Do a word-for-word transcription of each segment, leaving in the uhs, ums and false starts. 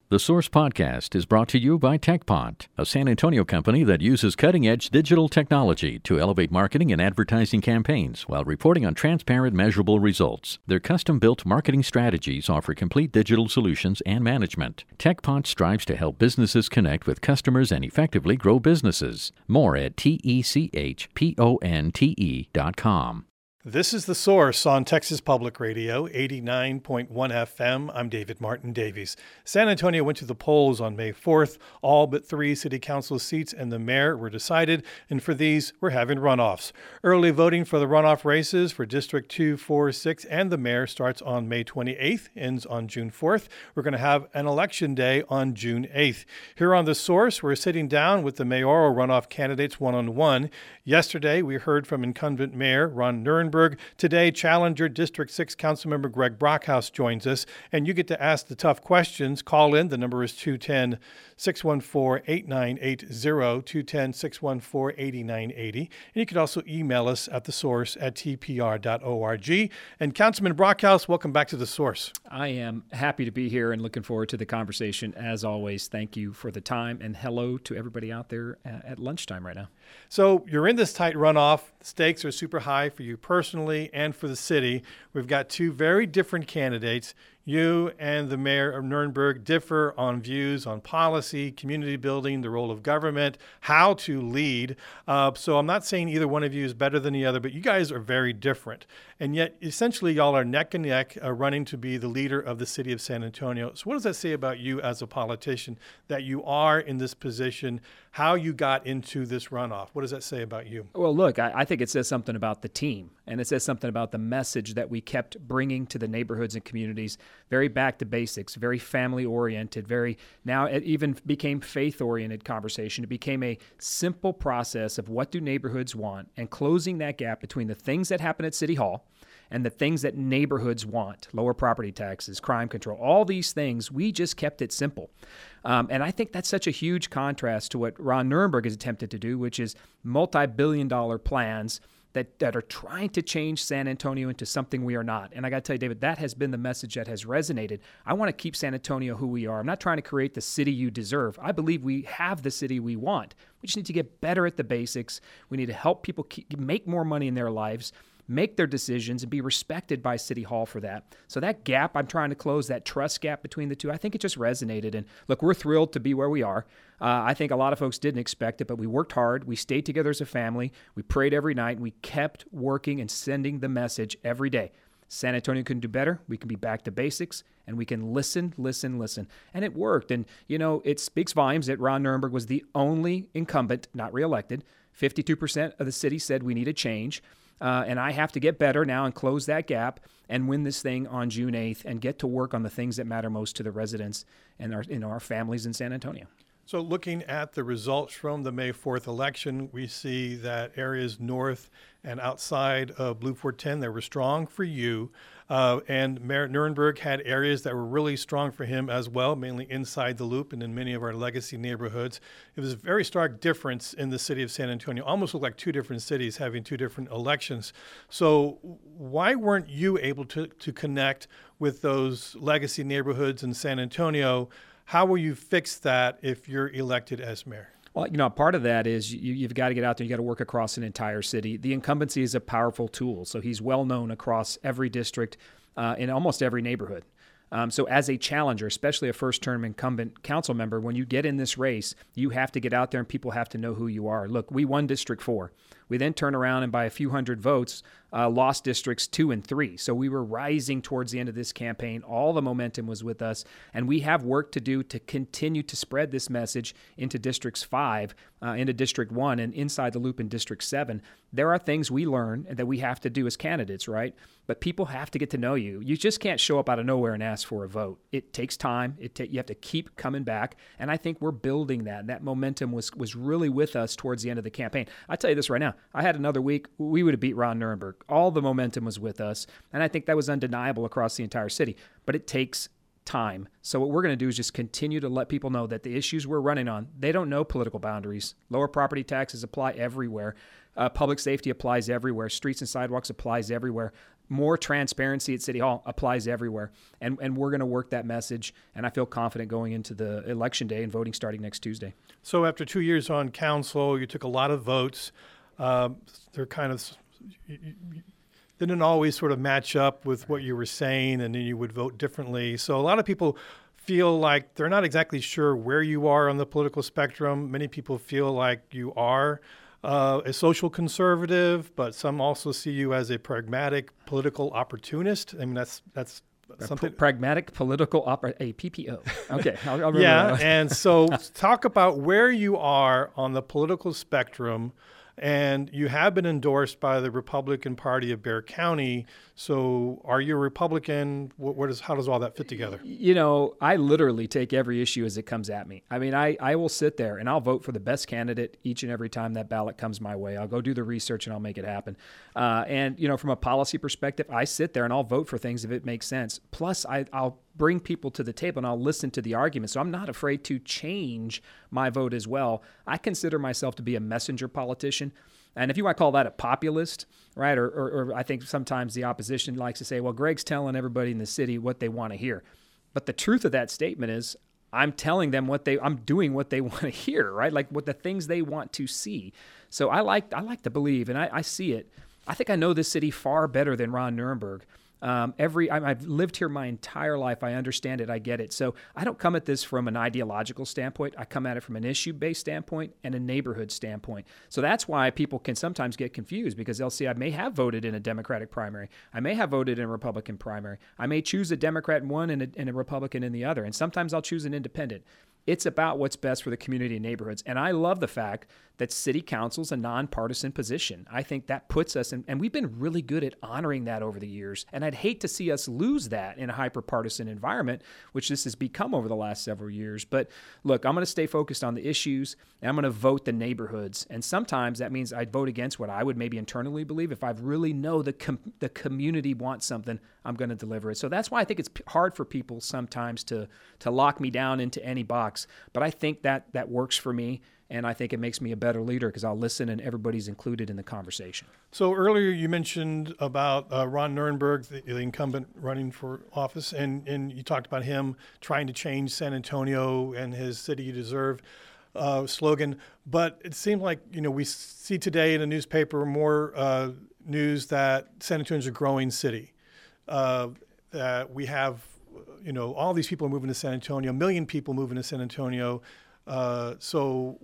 The Source Podcast is brought to you by TechPont, a San Antonio company that uses cutting-edge digital technology to elevate marketing and advertising campaigns while reporting on transparent, measurable results. Their custom-built marketing strategies offer complete digital solutions and management. TechPont strives to help businesses connect with customers and effectively grow businesses. More at T E C H P O N T E dot com. This is The Source on Texas Public Radio, eighty-nine point one F M. I'm David Martin Davies. San Antonio went to the polls on May fourth. All but three city council seats and the mayor were decided, and for these, we're having runoffs. Early voting for the runoff races for District two, four, six, and the mayor starts on May twenty-eighth, ends on June fourth. We're going to have an election day on June eighth. Here on The Source, we're sitting down with the mayoral runoff candidates one-on-one. Yesterday, we heard from incumbent Mayor Ron Nirenberg. Today, challenger District six Councilmember Greg Brockhouse joins us, and you get to ask the tough questions. Call in. The number is two one zero, six one four, eight nine eight zero, two one zero, six one four, eight nine eight zero. And you can also email us at thesource at t p r dot org. And Councilman Brockhouse, welcome back to The Source. I am happy to be here and looking forward to the conversation. As always, thank you for the time, and hello to everybody out there at lunchtime right now. So you're in this tight runoff. The stakes are super high for you personally and for the city. We've got two very different candidates. You and the mayor of Nirenberg differ on views on policy, community building, the role of government, how to lead. Uh, so I'm not saying either one of you is better than the other, but you guys are very different. And yet, essentially, y'all are neck and neck uh, running to be the leader of the city of San Antonio. So what does that say about you as a politician, that you are in this position, how you got into this runoff? What does that say about you? Well, look, I, I think it says something about the team, and it says something about the message that we kept bringing to the neighborhoods and communities. Very back to basics, very family-oriented, very now it even became faith-oriented conversation. It became a simple process of what do neighborhoods want and closing that gap between the things that happen at City Hall and the things that neighborhoods want, lower property taxes, crime control, all these things. We just kept it simple. Um, and I think that's such a huge contrast to what Ron Nirenberg has attempted to do, which is multi-billion dollar plans that, that are trying to change San Antonio into something we are not. And I got to tell you, David, that has been the message that has resonated. I want to keep San Antonio who we are. I'm not trying to create the city you deserve. I believe we have the city we want. We just need to get better at the basics. We need to help people keep, make more money in their lives, make their decisions, and be respected by City Hall for that. So that gap I'm trying to close, that trust gap between the two, I think it just resonated. And look, we're thrilled to be where we are. Uh, I think a lot of folks didn't expect it, but we worked hard. We stayed together as a family. We prayed every night. And we kept working and sending the message every day. San Antonio can do better. We can be back to basics, and we can listen, listen, listen. And it worked. And, you know, it speaks volumes that Ron Nirenberg was the only incumbent, not reelected. fifty-two percent of the city said we need a change. Uh, and I have to get better now and close that gap and win this thing on June eighth and get to work on the things that matter most to the residents and our, you know, our families in San Antonio. So looking at the results from the May fourth election, we see that areas north and outside of Blue four ten, they were strong for you. Uh, and Mayor Nirenberg had areas that were really strong for him as well, mainly inside the loop and in many of our legacy neighborhoods. It was a very stark difference in the city of San Antonio, almost looked like two different cities having two different elections. So why weren't you able to, to connect with those legacy neighborhoods in San Antonio? How will you fix that if you're elected as mayor? Well, you know, part of that is you, you've got to get out there. You got to work across an entire city. The incumbency is a powerful tool. So he's well known across every district uh, in almost every neighborhood. Um, so as a challenger, especially a first-term incumbent council member, when you get in this race, you have to get out there and people have to know who you are. Look, we won District four. We then turned around and by a few hundred votes, uh, lost districts two and three. So we were rising towards the end of this campaign. All the momentum was with us, and we have work to do to continue to spread this message into districts five, uh, into District one, and inside the loop in District seven. There are things we learn that we have to do as candidates, right? But people have to get to know you. You just can't show up out of nowhere and ask for a vote. It takes time. It ta- you have to keep coming back, and I think we're building that. That momentum was was really with us towards the end of the campaign. I tell you this right now. I had another week, we would have beat Ron Nirenberg. All the momentum was with us, and I think that was undeniable across the entire city. But it takes time. So what we're going to do is just continue to let people know that the issues we're running on, they don't know political boundaries. Lower property taxes apply everywhere. Uh, public safety applies everywhere. Streets and sidewalks applies everywhere. more transparency at City Hall applies everywhere. And, and we're going to work that message. And I feel confident going into the election day and voting starting next Tuesday. So after two years on council, you took a lot of votes. Um, they're kind of you, you didn't always sort of match up with what you were saying, and then you would vote differently. So a lot of people feel like they're not exactly sure where you are on the political spectrum. Many people feel like you are uh, a social conservative, but some also see you as a pragmatic political opportunist. I mean, that's that's something. P- pragmatic political opera, a P P O. Okay, I'll, I'll remember yeah, that. And so talk about where you are on the political spectrum. And you have been endorsed by the Republican Party of Bexar County. So are you a Republican? What, what is, how does all that fit together? You know, I literally take every issue as it comes at me. I mean, I, I will sit there and I'll vote for the best candidate each and every time that ballot comes my way. I'll go do the research and I'll make it happen. Uh, and, you know, from a policy perspective, I sit there and I'll vote for things if it makes sense. Plus, I, I'll bring people to the table and I'll listen to the arguments. So I'm not afraid to change my vote as well. I consider myself to be a messenger politician. And if you want to call that a populist, right, or, or, or I think sometimes the opposition likes to say, well, Greg's telling everybody in the city what they want to hear. But the truth of that statement is I'm telling them what they, I'm doing what they want to hear, right? Like what the things they want to see. So I like, I like to believe, and I, I see it. I think I know this city far better than Ron Nirenberg. Um, every I, I've lived here my entire life. I understand it. I get it. So I don't come at this from an ideological standpoint. I come at it from an issue-based standpoint and a neighborhood standpoint. So that's why people can sometimes get confused because they'll see I may have voted in a Democratic primary. I may have voted in a Republican primary. I may choose a Democrat in one and a, and a Republican in the other. And sometimes I'll choose an independent. It's about what's best for the community and neighborhoods. And I love the fact that city council's a nonpartisan position. I think that puts us in, and we've been really good at honoring that over the years. And I'd hate to see us lose that in a hyper-partisan environment, which this has become over the last several years. But look, I'm going to stay focused on the issues, and I'm going to vote the neighborhoods. And sometimes that means I'd vote against what I would maybe internally believe. If I really know the com- the community wants something, I'm going to deliver it. So that's why I think it's p- hard for people sometimes to to lock me down into any box. But I think that that works for me, and I think it makes me a better leader because I'll listen and everybody's included in the conversation. So earlier you mentioned about uh, Ron Nirenberg, the, the incumbent running for office, and, and you talked about him trying to change San Antonio and his City You Deserve uh, slogan. But it seemed like, you know, we see today in the newspaper more uh, news that San Antonio is a growing city, uh, that we have you know, all these people are moving to San Antonio, a million people moving to San Antonio. Uh, so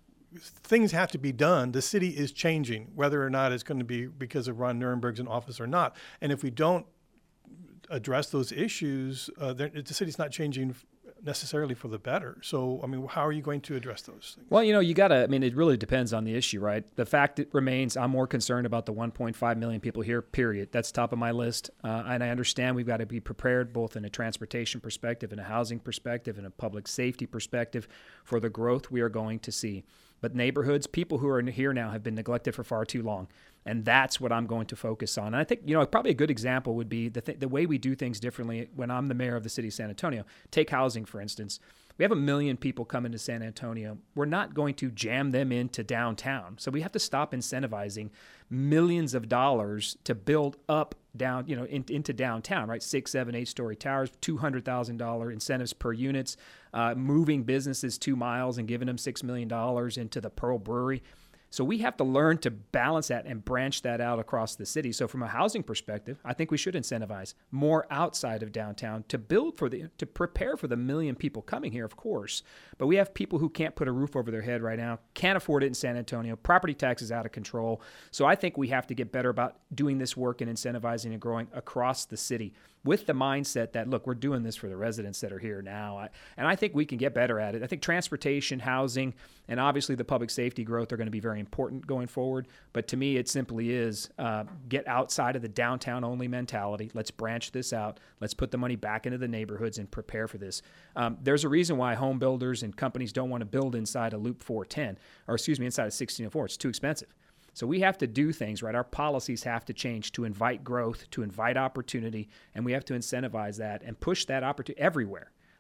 things have to be done. The city is changing, whether or not it's going to be because of Ron Nirenberg's in office or not. And if we don't address those issues, uh, the city's not changing necessarily for the better. So, I mean, how are you going to address those things? Well, you know, you got to, I mean, it really depends on the issue, right? The fact it remains, I'm more concerned about the one point five million people here, period. That's top of my list. Uh, and I understand we've got to be prepared both in a transportation perspective, and a housing perspective, and a public safety perspective for the growth we are going to see. But neighborhoods, people who are here now have been neglected for far too long. And that's what I'm going to focus on. And I think, you know, probably a good example would be the th- the way we do things differently when I'm the mayor of the city of San Antonio. Take housing, for instance. We have a million people coming to San Antonio. We're not going to jam them into downtown. So we have to stop incentivizing millions of dollars to build up down, you know, in, into downtown, right? Six, seven, eight story towers, two hundred thousand dollars incentives per units, uh, moving businesses two miles and giving them six million dollars into the Pearl Brewery. So we have to learn to balance that and branch that out across the city. So from a housing perspective, I think we should incentivize more outside of downtown to build for the, to prepare for the million people coming here, of course. But we have people who can't put a roof over their head right now, can't afford it in San Antonio. Property tax is out of control. So I think we have to get better about doing this work and incentivizing and growing across the city with the mindset that, look, we're doing this for the residents that are here now. I, and I think we can get better at it. I think transportation, housing, and obviously the public safety growth are going to be very important going forward. But to me, it simply is uh, get outside of the downtown-only mentality. Let's branch this out. Let's put the money back into the neighborhoods and prepare for this. Um, there's a reason why home builders and companies don't want to build inside a Loop four ten, or excuse me, inside a sixteen oh four. It's too expensive. So we have to do things, right? Our policies have to change to invite growth, to invite opportunity, and we have to incentivize that and push that opportunity everywhere.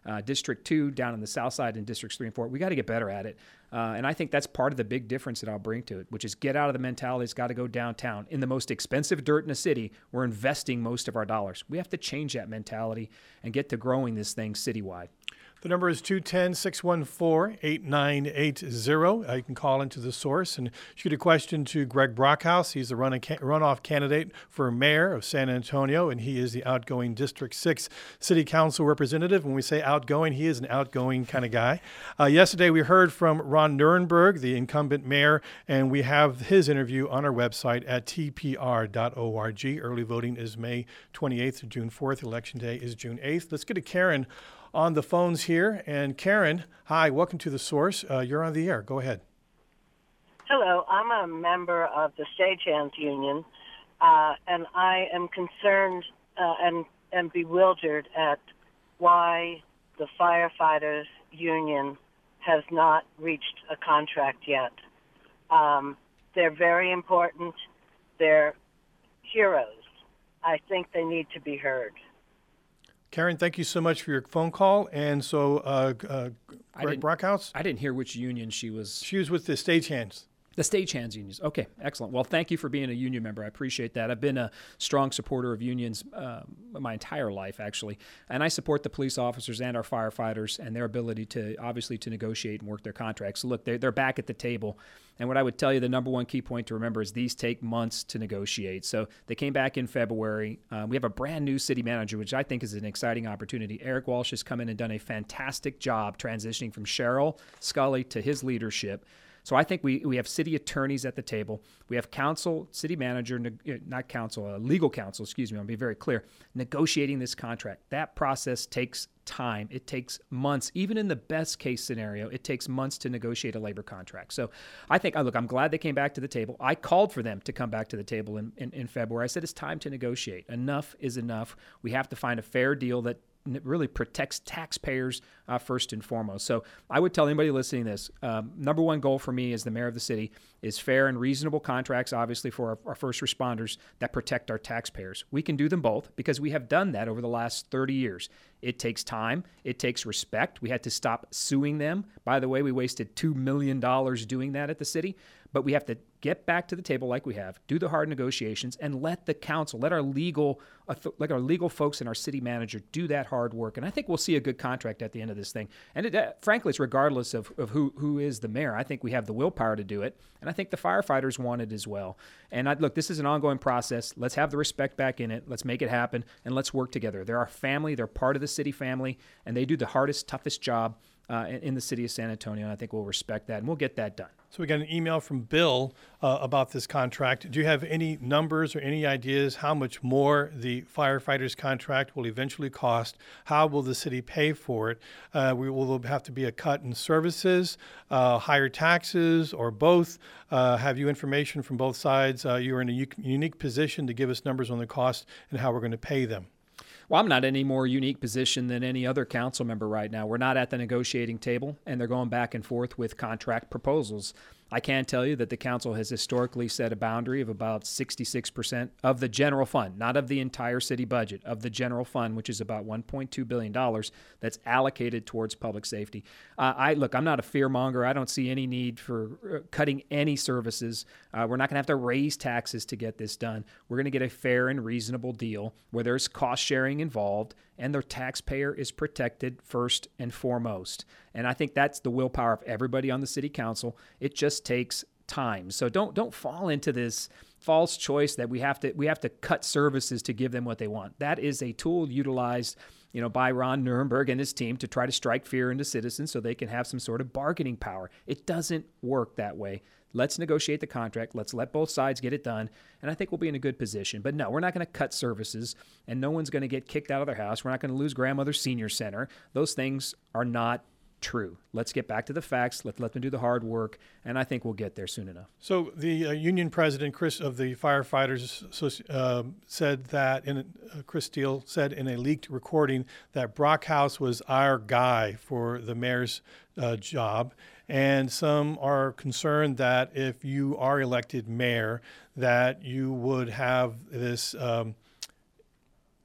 uh, District two down on the south side, and Districts three and four. We got to get better at it. Uh, and I think that's part of the big difference that I'll bring to it, which is get out of the mentality it's got to go downtown. In the most expensive dirt in the city, we're investing most of our dollars. We have to change that mentality and get to growing this thing citywide. The number is two one zero, six one four, eight nine eight zero. Uh, you can call into the source and shoot a question to Greg Brockhouse. He's the run runoff candidate for mayor of San Antonio, and he is the outgoing District six City Council representative. When we say outgoing, he is an outgoing kind of guy. Uh, yesterday, we heard from Ron Nirenberg, the incumbent mayor, and we have his interview on our website at t p r dot org. Early voting is May twenty-eighth to June fourth. Election day is June eighth. Let's get to Karen on the phones here. And Karen, hi, welcome to The Source. Uh, you're on the air. Go ahead. Hello, I'm a member of the Stagehands Union, uh, and I am concerned uh, and, and bewildered at why the firefighters union has not reached a contract yet. Um, they're very important. They're heroes. I think they need to be heard. Karen, thank you so much for your phone call. And so, uh, uh, Greg Brockhouse? I didn't hear which union she was. She was with the Stagehands. The Stagehands unions. Okay, excellent. Well, thank you for being a union member. I appreciate that. I've been a strong supporter of unions uh, my entire life, actually. And I support the police officers and our firefighters and their ability to, obviously, to negotiate and work their contracts. So, look, they're, they're back at the table. And what I would tell you, the number one key point to remember is these take months to negotiate. So they came back in February. Uh, we have a brand new city manager, which I think is an exciting opportunity. Eric Walsh has come in and done a fantastic job transitioning from Cheryl Scully to his leadership. So I think we, we have city attorneys at the table. We have council, city manager, not council, uh, legal counsel, excuse me, I'll be very clear, negotiating this contract. That process takes time. It takes months. Even in the best case scenario, it takes months to negotiate a labor contract. So I think, look, I'm glad they came back to the table. I called for them to come back to the table in, in, in February. I said it's time to negotiate. Enough is enough. We have to find a fair deal that really protects taxpayers uh, first and foremost. So I would tell anybody listening to this, um, number one goal for me as the mayor of the city is fair and reasonable contracts, obviously, for our, our first responders that protect our taxpayers. We can do them both because we have done that over the last thirty years. It takes time. It takes respect. We had to stop suing them. By the way, we wasted two million dollars doing that at the city. But we have to get back to the table like we have, do the hard negotiations, and let the council, let our legal, let our legal folks and our city manager do that hard work. And I think we'll see a good contract at the end of this thing. And it, uh, frankly, it's regardless of, of who, who is the mayor. I think we have the willpower to do it, and I think the firefighters want it as well. And I, look, this is an ongoing process. Let's have the respect back in it. Let's make it happen, and let's work together. They're our family. They're part of the city family, and they do the hardest, toughest job uh, in, in the city of San Antonio, and I think we'll respect that, and we'll get that done. So we got an email from Bill uh, about this contract. Do you have any numbers or any ideas how much more the firefighters contract will eventually cost? How will the city pay for it? Uh, we will have to be a cut in services, uh, higher taxes, or both. Uh, have you information from both sides? Uh, you're in a u- unique position to give us numbers on the cost and how we're going to pay them. Well, I'm not in any more unique position than any other council member right now. We're not at the negotiating table, and they're going back and forth with contract proposals. I can tell you that the council has historically set a boundary of about sixty-six percent of the general fund, not of the entire city budget, of the general fund, which is about one point two billion dollars that's allocated towards public safety. Uh, I look, I'm not a fear monger. I don't see any need for uh, cutting any services. Uh, we're not going to have to raise taxes to get this done. We're going to get a fair and reasonable deal where there's cost sharing involved and the taxpayer is protected first and foremost. And I think that's the willpower of everybody on the city council. It just takes time. So don't don't fall into this false choice that we have to we have to cut services to give them what they want. That is a tool utilized, you know, by Ron Nirenberg and his team to try to strike fear into citizens so they can have some sort of bargaining power. It doesn't work that way. Let's negotiate the contract. Let's let both sides get it done. And I think we'll be in a good position. But no, we're not going to cut services, and no one's going to get kicked out of their house. We're not going to lose Grandmother's Senior Center. Those things are not true. Let's get back to the facts. Let let them do the hard work, and I think we'll get there soon enough. So the uh, union president, Chris, of the firefighters, uh, said that, in uh, Chris Steele said in a leaked recording that Brockhouse was our guy for the mayor's uh, job. And some are concerned that if you are elected mayor, that you would have this um,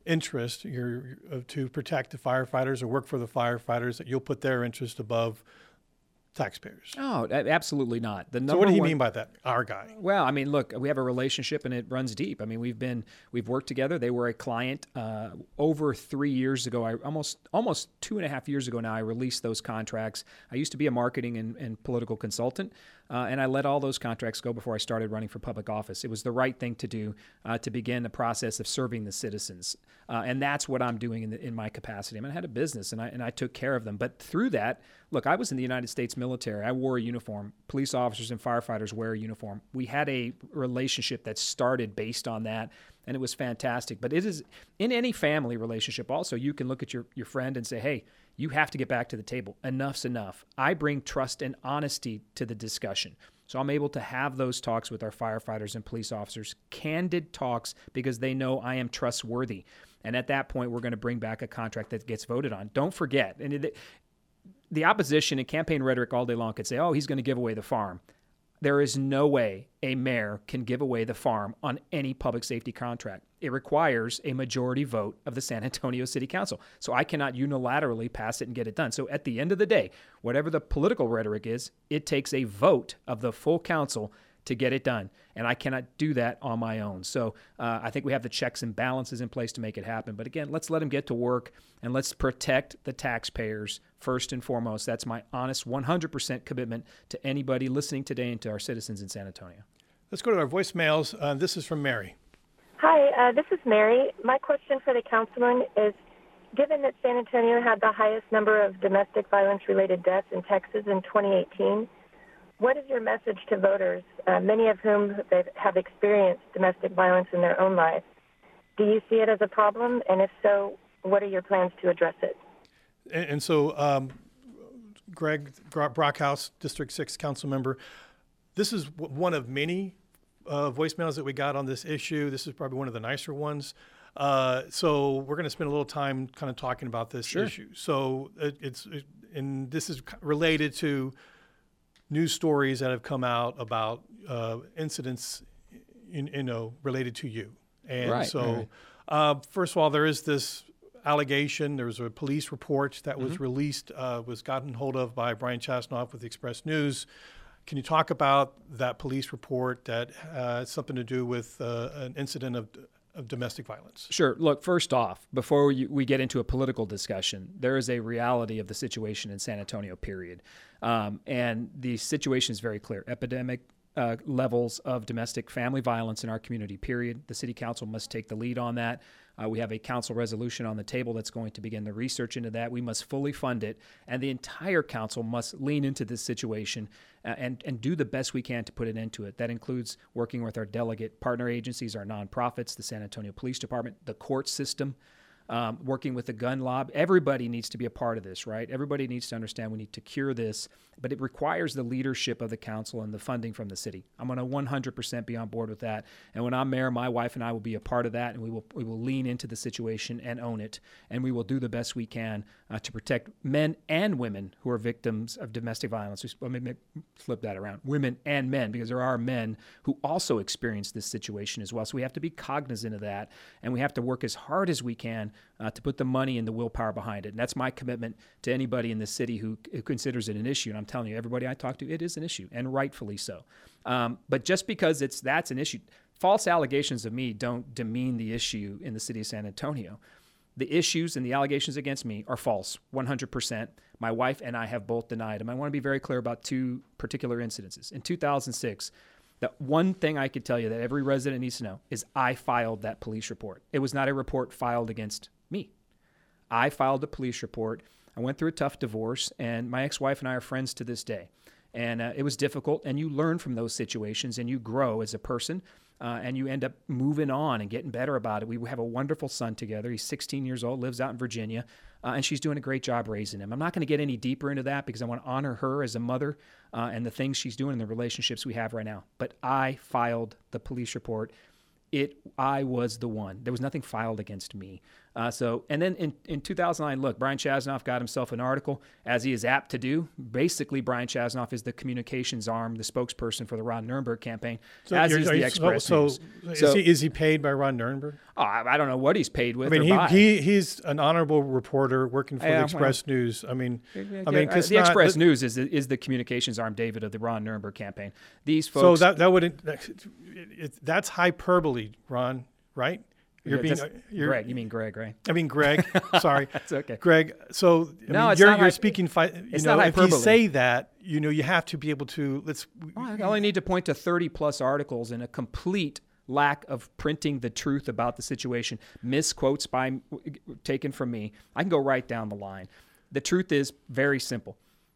interest your, uh, to protect the firefighters or work for the firefighters, that you'll put their interest above taxpayers? Oh, absolutely not. The number so what do you one, mean by that, our guy? Well, I mean, look, we have a relationship and it runs deep. I mean, we've been, we've worked together. They were a client uh, over three years ago. I almost, almost two and a half years ago now, I released those contracts. I used to be a marketing and, and political consultant. Uh, and I let all those contracts go before I started running for public office. It was the right thing to do uh, to begin the process of serving the citizens. Uh, and that's what I'm doing in, the, in my capacity. I mean, I had a business and I, and I took care of them. But through that, look, I was in the United States military. I wore a uniform. Police officers and firefighters wear a uniform. We had a relationship that started based on that, and it was fantastic. But it is in any family relationship also, you can look at your, your friend and say, hey, you have to get back to the table. Enough's enough. I bring trust and honesty to the discussion. So I'm able to have those talks with our firefighters and police officers, candid talks, because they know I am trustworthy. And at that point, we're going to bring back a contract that gets voted on. Don't forget, and it, the opposition and campaign rhetoric all day long could say, oh, he's going to give away the farm. There is no way a mayor can give away the farm on any public safety contract. It requires a majority vote of the San Antonio City Council. So I cannot unilaterally pass it and get it done. So at the end of the day, whatever the political rhetoric is, it takes a vote of the full council to get it done. And I cannot do that on my own. So uh, I think we have the checks and balances in place to make it happen. But again, let's let them get to work and let's protect the taxpayers first and foremost. That's my honest one hundred percent commitment to anybody listening today and to our citizens in San Antonio. Let's go to our voicemails. Uh, this is from Mary. Hi, uh, this is Mary. My question for the councilman is, given that San Antonio had the highest number of domestic violence-related deaths in Texas in twenty eighteen, what is your message to voters, uh, many of whom have experienced domestic violence in their own life? Do you see it as a problem? And if so, what are your plans to address it? And, and so, um, Greg Brockhouse, District six council member, this is w- one of many uh, voicemails that we got on this issue. This is probably one of the nicer ones. Uh, so we're going to spend a little time kind of talking about this Sure. issue. So it, it's, it, and this is related to news stories that have come out about uh, incidents, in, you know, related to you. And Right, so, right. Uh, first of all, there is this allegation. There was a police report that was Mm-hmm. released, uh, was gotten hold of by Brian Chasnoff with the Express News. Can you talk about that police report that uh, has something to do with uh, an incident of, of domestic violence? Sure. Look, first off, before we, we get into a political discussion, there is a reality of the situation in San Antonio, period. Um, and the situation is very clear. Epidemic uh, levels of domestic family violence in our community, period. The city council must take the lead on that. Uh, we have a council resolution on the table that's going to begin the research into that. We must fully fund it, and the entire council must lean into this situation uh, and, and do the best we can to put an end to it. That includes working with our delegate partner agencies, our nonprofits, the San Antonio Police Department, the court system, um, working with the gun lobby. Everybody needs to be a part of this, right? Everybody needs to understand we need to cure this, but it requires the leadership of the council and the funding from the city. I'm going to one hundred percent be on board with that. And when I'm mayor, my wife and I will be a part of that, and we will we will lean into the situation and own it, and we will do the best we can uh, to protect men and women who are victims of domestic violence. Let me flip that around. Women and men, because there are men who also experience this situation as well. So we have to be cognizant of that, and we have to work as hard as we can uh, to put the money and the willpower behind it. And that's my commitment to anybody in the city who, who considers it an issue. And I'm telling you, everybody I talk to, it is an issue, and rightfully so. Um, but just because it's that's an issue, false allegations of me don't demean the issue in the city of San Antonio. The issues and the allegations against me are false, one hundred percent. My wife and I have both denied them. I want to be very clear about two particular incidences. In two thousand six, the one thing I could tell you that every resident needs to know is I filed that police report. It was not a report filed against me. I filed a police report. I went through a tough divorce, and my ex-wife and I are friends to this day. And uh, it was difficult, and you learn from those situations, and you grow as a person, uh, and you end up moving on and getting better about it. We have a wonderful son together. He's sixteen years old, lives out in Virginia, uh, and she's doing a great job raising him. I'm not going to get any deeper into that because I want to honor her as a mother uh, and the things she's doing and the relationships we have right now. But I filed the police report. It, I was the one. There was nothing filed against me. Uh, so, and then in, in two thousand nine, look, Brian Chasnoff got himself an article, as he is apt to do. Basically, Brian Chasnoff is the communications arm, the spokesperson for the Ron Nirenberg campaign, so as is the you, Express so, News. So, So, is, he, is he paid by Ron Nirenberg? oh, I, I don't know what he's paid with I mean, or he, by. he he's an honorable reporter working for Yeah, the Express well, News. I mean, Yeah, I mean, uh, cause the not, Express News is is the communications arm, David, of the Ron Nirenberg campaign. These So folks. that that would it, it, that's hyperbole, Ron. Right? You're Yeah, being that's- you're, Greg, you mean Greg, right? I mean, Greg. Sorry, That's okay. Greg. So I No, mean, it's you're not you're hy- speaking. Fi- you it's know, not if you hyperbole. say that, you know, you have to be able to. Let's. Well, I only need to point to thirty plus articles and a complete lack of printing the truth about the situation, misquotes by taken from me. I can go right down the line. The truth is very simple.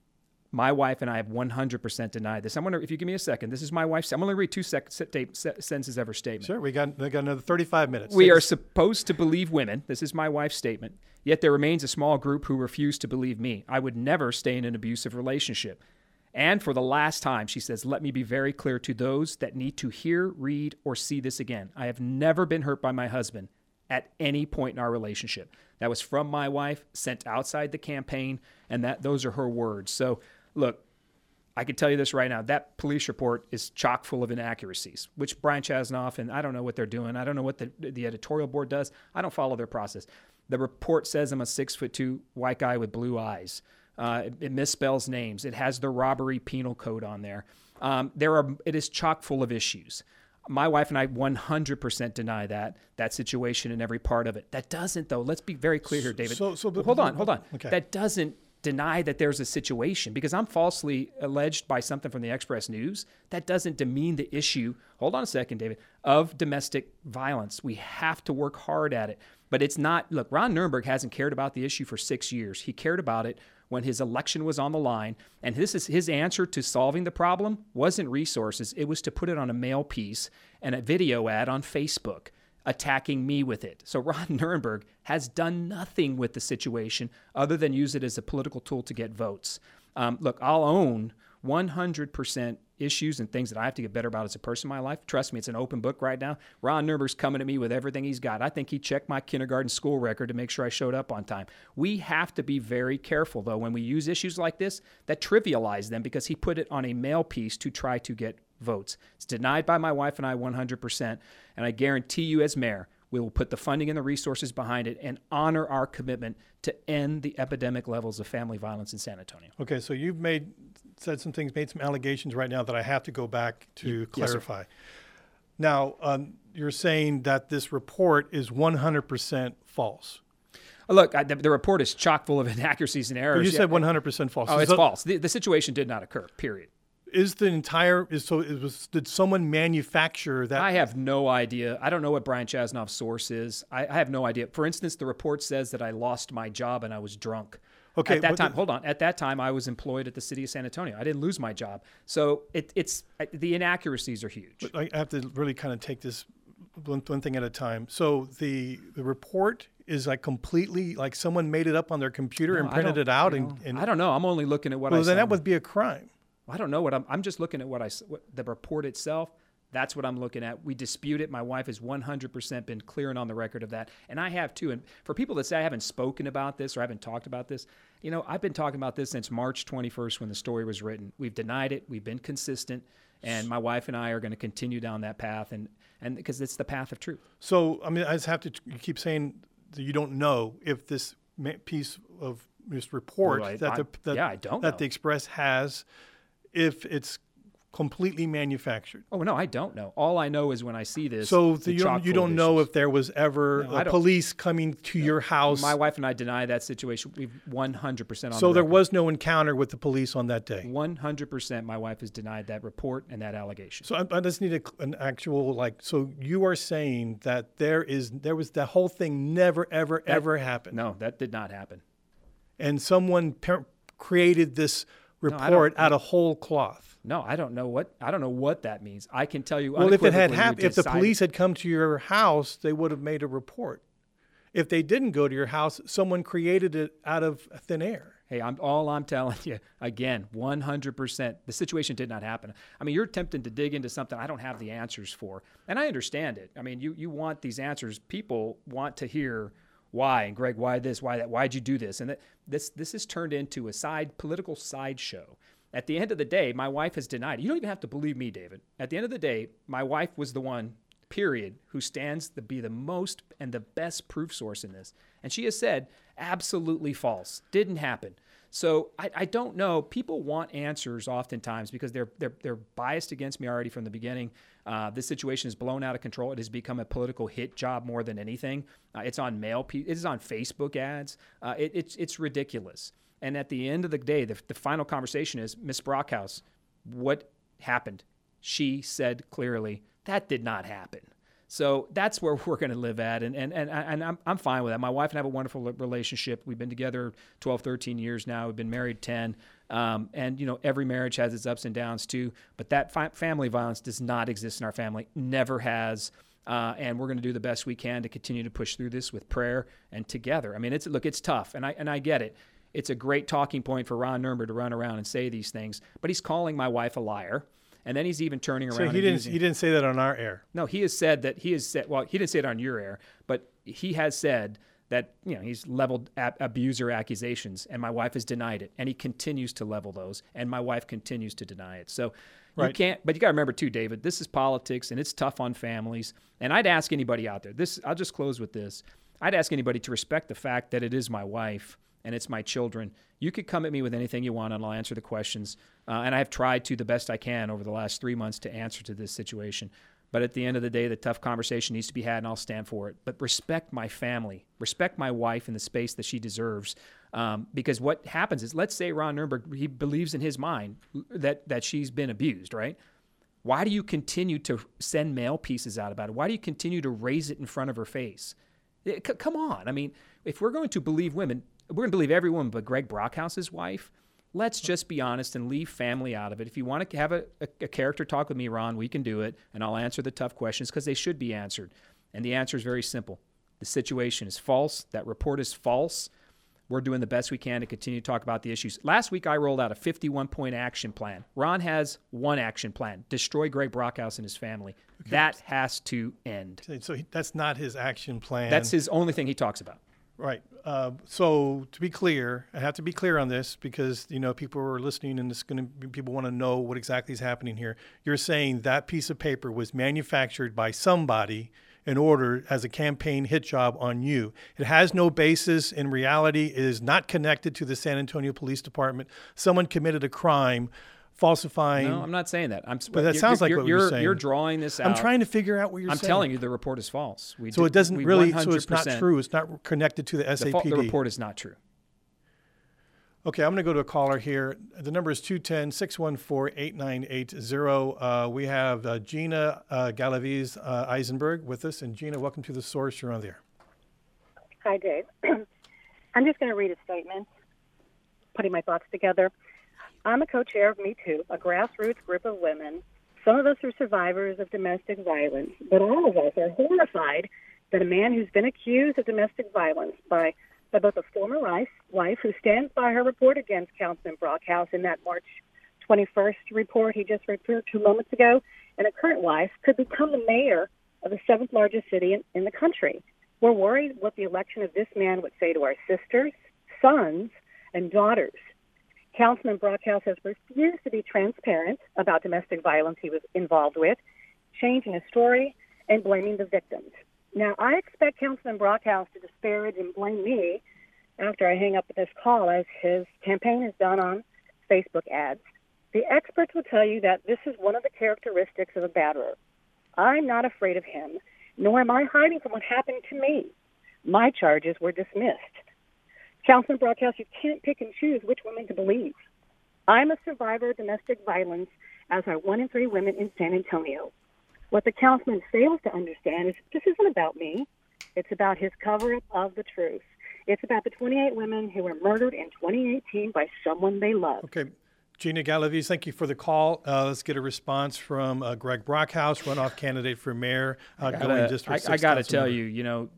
My wife and I have one hundred percent denied this. I'm gonna, if you give me a second, this is my wife's. I'm going to read two sec, se- tape, se- sentences of her statement. Sure, we got we got another thirty-five minutes. We Say are this- supposed to believe women. This is my wife's statement. Yet there remains a small group who refuse to believe me. I would never stay in an abusive relationship. And for the last time, she says, let me be very clear to those that need to hear, read, or see this again. I have never been hurt by my husband at any point in our relationship. That was from my wife, sent outside the campaign, and that those are her words. So, look, I can tell you this right now. That police report is chock full of inaccuracies, which Brian Chasnoff, and I don't know what they're doing. I don't know what the, the editorial board does. I don't follow their process. The report says I'm a six foot two white guy with blue eyes. Uh, it, it misspells names. It has the robbery penal code on there. Um, there are. It is chock full of issues. My wife and I one hundred percent deny that, that situation and every part of it. That doesn't, though, let's be very clear here, David. So- so- Well, hold on, hold on. Okay. That doesn't deny that there's a situation because I'm falsely alleged by something from the Express News. That doesn't demean the issue, hold on a second, David, of domestic violence. We have to work hard at it. But it's not, look, Ron Nirenberg hasn't cared about the issue for six years. He cared about it when his election was on the line. And this is his answer to solving the problem wasn't resources. It was to put it on a mail piece and a video ad on Facebook, attacking me with it. So Ron Nirenberg has done nothing with the situation other than use it as a political tool to get votes. Um, look, I'll own one hundred percent issues and things that I have to get better about as a person in my life. Trust me, it's an open book right now. Ron Nirenberg's coming at me with everything he's got. I think he checked my kindergarten school record to make sure I showed up on time. We have to be very careful, though, when we use issues like this that trivialize them because he put it on a mail piece to try to get votes. It's denied by my wife and I one hundred percent, and I guarantee you as mayor, we will put the funding and the resources behind it and honor our commitment to end the epidemic levels of family violence in San Antonio. Okay, so you've made said some things, made some allegations right now that I have to go back to Yes, sir. clarify. Now, um, you're saying that this report is one hundred percent false. Uh, Look, I, the, the report is chock full of inaccuracies and errors. You Yeah, said one hundred percent false. Oh, Is it's that- false. The, the situation did not occur, period. Is the entire is so? It was did someone manufacture that? I have no idea. I don't know what Brian Chasnoff's source is. I, I have no idea. For instance, the report says that I lost my job and I was drunk. Okay, At that but time, the- hold on. At that time, I was employed at the city of San Antonio. I didn't lose my job. So it, it's the inaccuracies are huge. I have to really kind of take this one, one thing at a time. So the the report is like completely like someone made it up on their computer No, and I printed don't- it out, you and, know, and I don't know. I'm only looking at what I well, saw. then that would be a crime. I don't know what I'm. I'm just looking at what I s- what, the report itself. That's what I'm looking at. We dispute it. My wife has one hundred percent been clear and on the record of that, and I have too. And for people that say I haven't spoken about this or I haven't talked about this, you know, I've been talking about this since March twenty-first when the story was written. We've denied it. We've been consistent, and my wife and I are going to continue down that path, and and because it's the path of truth. So I mean, I just have to you keep saying that you don't know if this ma- piece of this report Well, I- that I- the that, yeah, I don't that know. the Express has, if it's completely manufactured. Oh no, I don't know. All I know is when I see this. So the the, you chock don't, you full of don't know issues. if there was ever No, I a don't- police coming to your house. My wife and I deny that situation. We've one hundred percent on so the there record. was no encounter with the police on that day. one hundred percent my wife has denied that report and that allegation. So I, I just need a, an actual like. So you are saying that there is there was the whole thing never ever That- ever happened, No, that did not happen. and someone per- created this I don't- report out of whole cloth. No, I don't know what I don't know what that means. I can tell you. Well, if it had unequivocally, happened, we if the decided- police had come to your house, they would have made a report. If they didn't go to your house, someone created it out of thin air. Hey, I'm all I'm telling you again, one hundred percent. The situation did not happen. I mean, you're attempting to dig into something I don't have the answers for, and I understand it. I mean, you you want these answers. People want to hear why? And Greg, why this? Why that? Why'd you do this? And that, this this has turned into a side political sideshow. At the end of the day, my wife has denied it. You don't even have to believe me, David. At the end of the day, my wife was the one, period, who stands to be the most and the best proof source in this. And she has said, absolutely false. Didn't happen. So I, I don't know. People want answers oftentimes because they're they're they're biased against me already from the beginning. Uh, this situation is blown out of control. It has become a political hit job more than anything. Uh, it's on mail. Pe- it is on Facebook ads. Uh, it, it's it's ridiculous. And at the end of the day, the, the final conversation is, Miss Brockhouse, what happened? She said clearly that did not happen. So that's where we're going to live at, and and and, and I'm, I'm fine with that. My wife and I have a wonderful relationship. We've been together twelve, thirteen years now. We've been married ten, um, and you know every marriage has its ups and downs too, but that fi- family violence does not exist in our family, never has, uh, and we're going to do the best we can to continue to push through this with prayer and together. I mean, it's look, it's tough, and I and I get it. It's a great talking point for Ron Nirenberg to run around and say these things, but he's calling my wife a liar. And then he's even turning around. So he and didn't. using, he didn't say that on our air. No, he has said that he has said. Well, he didn't say it on your air, but he has said that you know he's leveled ab- abuser accusations, and my wife has denied it, and he continues to level those, and my wife continues to deny it. So you Right. can't. But you got to remember too, David. This is politics, and it's tough on families. And I'd ask anybody out there. This. I'll just close with this. I'd ask anybody to respect the fact that it is my wife and it's my children. You could come at me with anything you want, and I'll answer the questions. Uh, and I've tried to the best I can over the last three months to answer to this situation. But at the end of the day, the tough conversation needs to be had, and I'll stand for it. But respect my family. Respect my wife in the space that she deserves. Um, because what happens is, let's say Ron Nirenberg, he believes in his mind that, that she's been abused, right? Why do you continue to send mail pieces out about it? Why do you continue to raise it in front of her face? It, c- come on. I mean, if we're going to believe women, we're going to believe every woman but Greg Brockhouse's wife. Let's just be honest and leave family out of it. If you want to have a, a, a character talk with me, Ron, we can do it, and I'll answer the tough questions because they should be answered. And the answer is very simple. The situation is false. That report is false. We're doing the best we can to continue to talk about the issues. Last week, I rolled out a fifty-one point action plan. Ron has one action plan: destroy Greg Brockhouse and his family. Okay. That has to end. So he, that's not his action plan. That's his only thing he talks about. Right. Uh, so to be clear, I have to be clear on this because, you know, people are listening and it's going to be, people want to know what exactly is happening here. You're saying that piece of paper was manufactured by somebody in order as a campaign hit job on you. It has no basis in reality. It is not connected to the San Antonio Police Department. Someone committed a crime falsifying. No, I'm not saying that. I'm. But that sounds like you're, what you're, you're saying. You're drawing this out. I'm trying to figure out what you're I'm saying. I'm telling you the report is false. We so did, it doesn't we really, one hundred percent so it's not true. It's not connected to the S A P D. The, the report is not true. Okay, I'm going to go to a caller here. The number is two one zero, six one four, eight nine eight zero. Uh, we have uh, Gina uh, Galaviz uh, Eisenberg with us. And Gina, welcome to The Source. You're on there. Hi, Dave. I'm just going to read a statement, putting my thoughts together. I'm a co-chair of Me Too, a grassroots group of women. Some of us are survivors of domestic violence, but all of us are horrified that a man who's been accused of domestic violence by, by both a former wife, wife who stands by her report against Councilman Brockhouse in that March twenty-first report he just referred to moments ago, and a current wife could become the mayor of the seventh largest city in, in the country. We're worried what the election of this man would say to our sisters, sons, and daughters. Councilman Brockhouse has refused to be transparent about domestic violence he was involved with, changing his story and blaming the victims. Now, I expect Councilman Brockhouse to disparage and blame me after I hang up with this call, as his campaign has done on Facebook ads. The experts will tell you that this is one of the characteristics of a batterer. I'm not afraid of him, nor am I hiding from what happened to me. My charges were dismissed. Councilman Brockhouse, you can't pick and choose which women to believe. I'm a survivor of domestic violence, as are one in three women in San Antonio. What the councilman fails to understand is this isn't about me. It's about his cover-up of the truth. It's about the twenty-eight women who were murdered in twenty eighteen by someone they loved. Okay. Gina Galaviz, thank you for the call. Uh, let's get a response from uh, Greg Brockhouse, runoff candidate for mayor, uh, I going gotta, district I, I got to tell member. you, you know,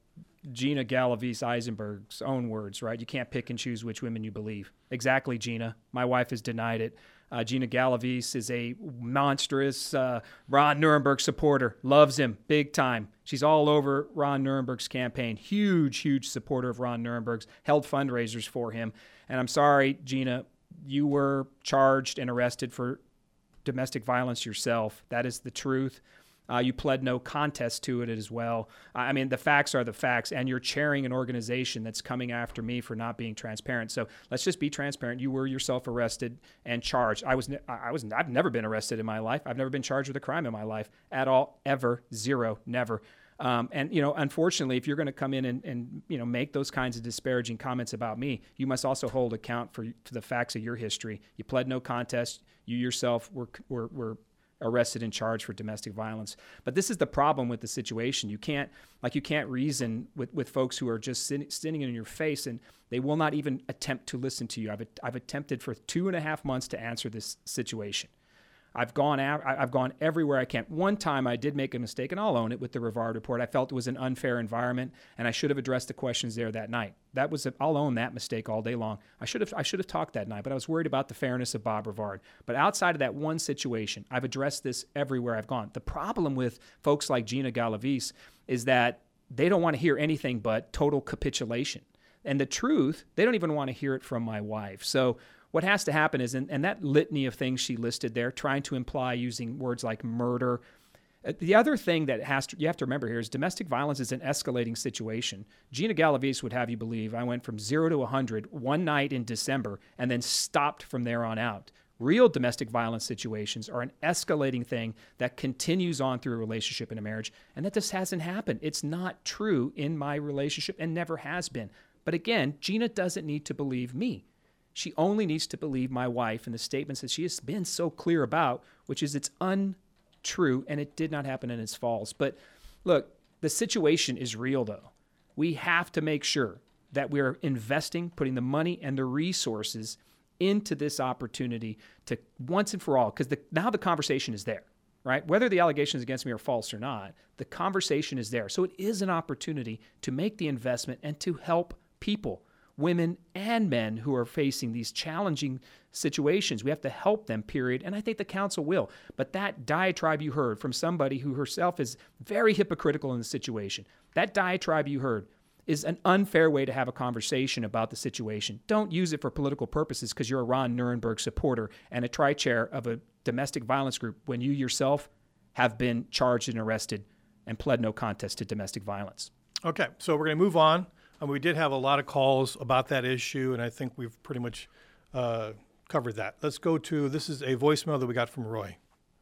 Gina Galavis Eisenberg's own words, right? You can't pick and choose which women you believe. Exactly, Gina. My wife has denied it. Uh, Gina Galavis is a monstrous uh, Ron Nirenberg supporter. Loves him big time. She's all over Ron Nirenberg's campaign. Huge, huge supporter of Ron Nirenberg's. Held fundraisers for him. And I'm sorry, Gina, you were charged and arrested for domestic violence yourself. That is the truth. Uh, you pled no contest to it as well. I mean, the facts are the facts, and you're chairing an organization that's coming after me for not being transparent. So let's just be transparent. You were yourself arrested and charged. I was, I was, I've never been arrested in my life. I've never been charged with a crime in my life at all, ever, zero, never. Um, and, you know, unfortunately, if you're going to come in and, and, you know, make those kinds of disparaging comments about me, you must also hold account for, for the facts of your history. You pled no contest. You yourself were, were, were arrested and charged for domestic violence. But this is the problem with the situation. You can't, like, you can't reason with, with folks who are just sitting, sitting in your face, and they will not even attempt to listen to you. I've, I've attempted for two and a half months to answer this situation. I've gone out, I've gone everywhere I can. One time I did make a mistake, and I'll own it with the Rivard report. I felt it was an unfair environment, and I should have addressed the questions there that night. That was, a, I'll own that mistake all day long. I should have, I should have talked that night, but I was worried about the fairness of Bob Rivard. But outside of that one situation, I've addressed this everywhere I've gone. The problem with folks like Gina Galavis is that they don't want to hear anything but total capitulation. And the truth, they don't even want to hear it from my wife. So what has to happen is, and, and that litany of things she listed there, trying to imply using words like murder. The other thing that has to, you have to remember here is domestic violence is an escalating situation. Gina Galavis would have you believe I went from zero to one hundred one night in December and then stopped from there on out. Real domestic violence situations are an escalating thing that continues on through a relationship and a marriage, and that just hasn't happened. It's not true in my relationship and never has been. But again, Gina doesn't need to believe me. She only needs to believe my wife and the statements that she has been so clear about, which is it's untrue and it did not happen and it's false. But look, the situation is real though. We have to make sure that we're investing, putting the money and the resources into this opportunity to once and for all, because now the conversation is there, right? Whether the allegations against me are false or not, the conversation is there. So it is an opportunity to make the investment and to help people, women and men who are facing these challenging situations. We have to help them, period. And I think the council will. But that diatribe you heard from somebody who herself is very hypocritical in the situation, that diatribe you heard is an unfair way to have a conversation about the situation. Don't use it for political purposes because you're a Ron Nirenberg supporter and a tri-chair of a domestic violence group when you yourself have been charged and arrested and pled no contest to domestic violence. Okay, so we're going to move on. Um, we did have a lot of calls about that issue, and I think we've pretty much uh, covered that. Let's go to, this is a voicemail that we got from Roy.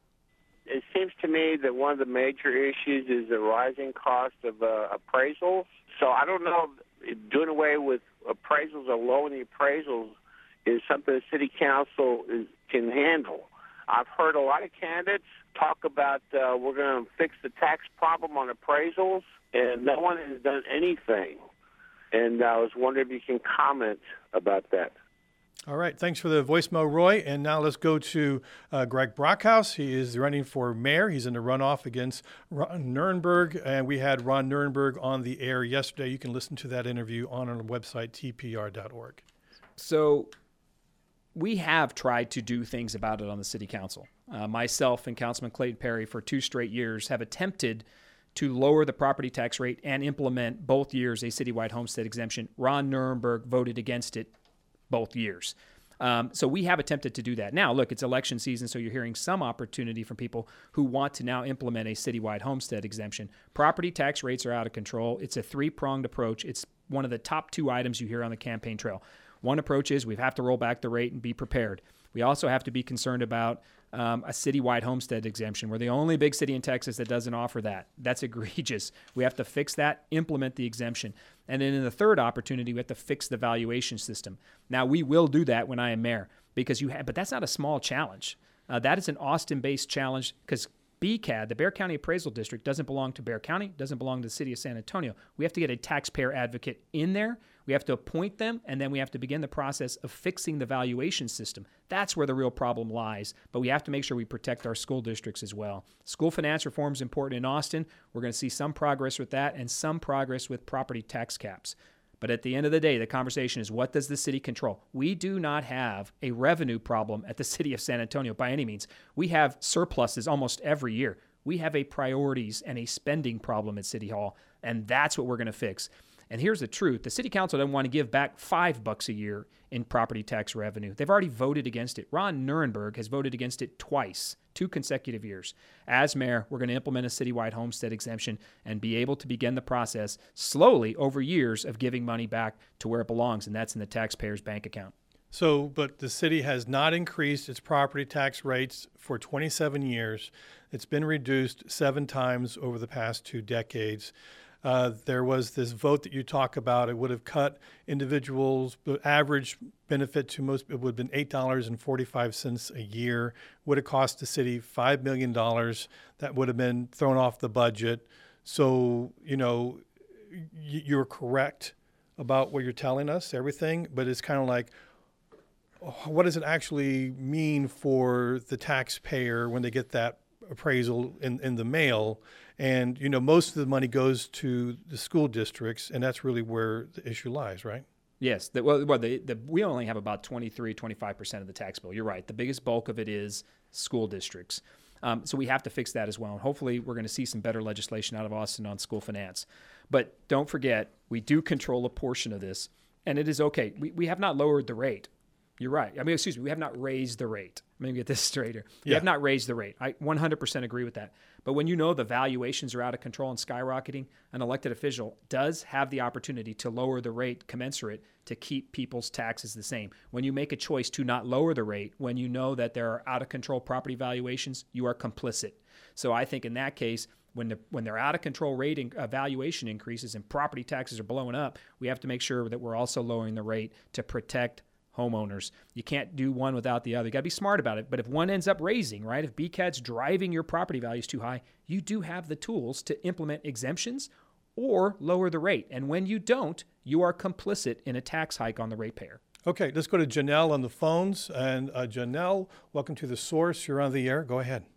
It seems to me that one of the major issues is the rising cost of uh, appraisals. So I don't know if doing away with appraisals or lowering the appraisals is something the city council is, can handle. I've heard a lot of candidates talk about uh, we're going to fix the tax problem on appraisals, and no one has done anything. And I was wondering if you can comment about that. All right. Thanks for the voicemail, Roy. And now let's go to uh, Greg Brockhouse. He is running for mayor. He's in the runoff against Ron Nirenberg. And we had Ron Nirenberg on the air yesterday. You can listen to that interview on our website, T P R dot org. So we have tried to do things about it on the city council. Uh, myself and Councilman Clayton Perry for two straight years have attempted to lower the property tax rate and implement both years a citywide homestead exemption. Ron Nirenberg voted against it both years. Um, so we have attempted to do that. Now, look, it's election season, so you're hearing some opportunity from people who want to now implement a citywide homestead exemption. Property tax rates are out of control. It's a three-pronged approach. It's one of the top two items you hear on the campaign trail. One approach is we have to roll back the rate and be prepared. We also have to be concerned about um, a citywide homestead exemption. We're the only big city in Texas that doesn't offer that. That's egregious. We have to fix that, implement the exemption. And then in the third opportunity, we have to fix the valuation system. Now, we will do that when I am mayor, because you have, but that's not a small challenge. Uh, that is an Austin-based challenge because B C A D, the Bexar County Appraisal District, doesn't belong to Bexar County, doesn't belong to the city of San Antonio. We have to get a taxpayer advocate in there. We have to appoint them, and then we have to begin the process of fixing the valuation system. That's where the real problem lies, but we have to make sure we protect our school districts as well. School finance reform is important in Austin. We're going to see some progress with that and some progress with property tax caps. But at the end of the day, the conversation is, what does the city control? We do not have a revenue problem at the city of San Antonio by any means. We have surpluses almost every year. We have a priorities and a spending problem at City Hall, and that's what we're going to fix. And here's the truth. The city council doesn't want to give back five bucks a year in property tax revenue. They've already voted against it. Ron Nirenberg has voted against it twice, two consecutive years. As mayor, we're going to implement a citywide homestead exemption and be able to begin the process slowly over years of giving money back to where it belongs, and that's in the taxpayer's bank account. So, but the city has not increased its property tax rates for twenty-seven years. It's been reduced seven times over the past two decades. Uh, there was this vote that you talk about. It would have cut individuals, the average benefit to most, it would have been eight dollars and forty-five cents a year. Would have cost the city five million dollars. That would have been thrown off the budget. So, you know, y- you're correct about what you're telling us, everything, but it's kind of like, what does it actually mean for the taxpayer when they get that appraisal in, in the mail? And, you know, most of the money goes to the school districts, and that's really where the issue lies, right? Yes. The, well, well the, the, we only have about twenty-three, twenty-five percent of the tax bill. You're right. The biggest bulk of it is school districts. Um, so we have to fix that as well. And hopefully we're going to see some better legislation out of Austin on school finance. But don't forget, we do control a portion of this, and it is okay. We, we have not lowered the rate. You're right. I mean, excuse me, we have not raised the rate. Let me get this straight here. We yeah. have not raised the rate. I one hundred percent agree with that. But when you know the valuations are out of control and skyrocketing, an elected official does have the opportunity to lower the rate commensurate to keep people's taxes the same. When you make a choice to not lower the rate, when you know that there are out of control property valuations, you are complicit. So I think in that case, when the when they're out of control rate in, uh, valuation increases and property taxes are blowing up, we have to make sure that we're also lowering the rate to protect homeowners. You can't do one without the other. You got to be smart about it. But if one ends up raising, right, if B CAT's driving your property values too high, you do have the tools to implement exemptions or lower the rate. And when you don't, you are complicit in a tax hike on the ratepayer. Okay, let's go to Janelle on the phones. And uh, Janelle, welcome to The Source. You're on the air. Go ahead.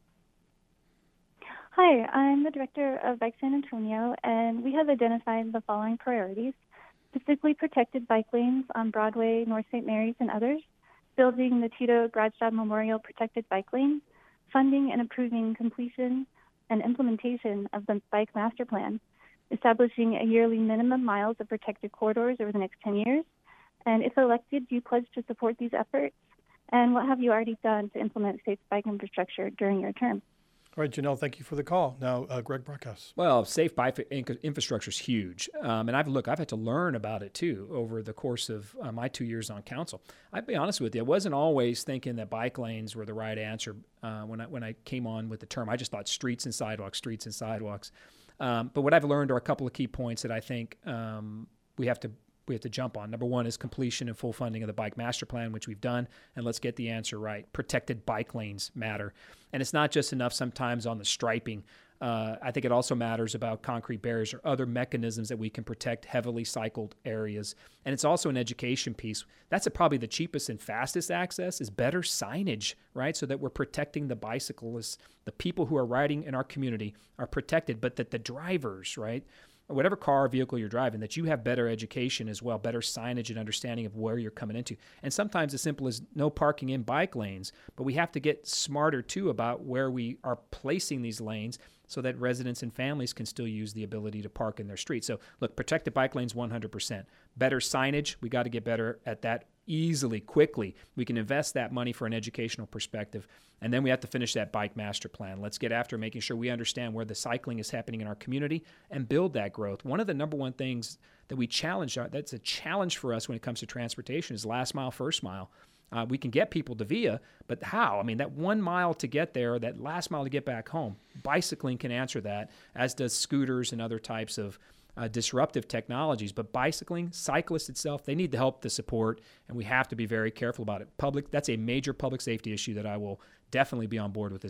Hi, I'm the director of Bike San Antonio, and we have identified the following priorities: specifically protected bike lanes on Broadway, North Saint Mary's, and others, building the Tito Gradstad Memorial Protected Bike Lane, funding and approving completion and implementation of the Bike Master Plan, establishing a yearly minimum miles of protected corridors over the next ten years, and if elected, do you pledge to support these efforts? And what have you already done to implement the state's bike infrastructure during your term? All right, Janelle, thank you for the call. Now, uh, Greg Brockhouse. Well, safe bike infrastructure is huge. Um, and I've look, I've had to learn about it, too, over the course of uh, my two years on council. I'll be honest with you, I wasn't always thinking that bike lanes were the right answer uh, when I when I came on with the term. I just thought streets and sidewalks, streets and sidewalks. Um, but what I've learned are a couple of key points that I think um, we have to we have to jump on. Number one is completion and full funding of the Bike Master Plan, which we've done, and let's get the answer right. Protected bike lanes matter. And it's not just enough sometimes on the striping. Uh, I think it also matters about concrete barriers or other mechanisms that we can protect heavily cycled areas. And it's also an education piece. That's a, probably the cheapest and fastest access is better signage, right? So that we're protecting the bicyclists, the people who are riding in our community are protected, but that the drivers, right, or whatever car or vehicle you're driving, that you have better education as well, better signage and understanding of where you're coming into. And sometimes as simple as no parking in bike lanes, but we have to get smarter too about where we are placing these lanes so that residents and families can still use the ability to park in their street. So look, protected bike lanes one hundred percent. Better signage, we got to get better at that easily, quickly. We can invest that money for an educational perspective. And then we have to finish that bike master plan. Let's get after making sure we understand where the cycling is happening in our community and build that growth. One of the number one things that we challenge, that's a challenge for us when it comes to transportation, is last mile, first mile. Uh, we can get people to Via, but how? I mean, that one mile to get there, that last mile to get back home, bicycling can answer that, as does scooters and other types of uh, disruptive technologies. But bicycling, cyclists itself, they need the help, the support, and we have to be very careful about it. Public, that's a major public safety issue that I will definitely be on board with this mayor.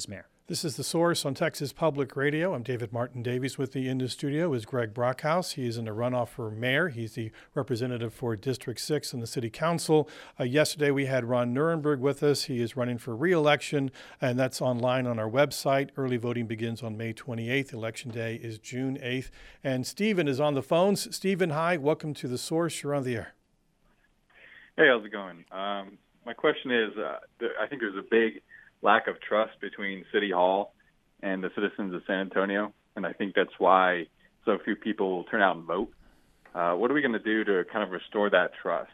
This is The Source on Texas Public Radio. I'm David Martin Davies. With me in the studio is Greg Brockhouse. He is in the runoff for mayor. He's the representative for District six in the City Council. Uh, yesterday we had Ron Nirenberg with us. He is running for re-election, and that's online on our website. Early voting begins on May twenty-eighth. Election day is June eighth. And Stephen is on the phones. Stephen, hi. Welcome to The Source. You're on the air. Hey, how's it going? Um, my question is, uh, there, I think there's a big lack of trust between City Hall and the citizens of San Antonio, and I think that's why so few people will turn out and vote. Uh, what are we going to do to kind of restore that trust?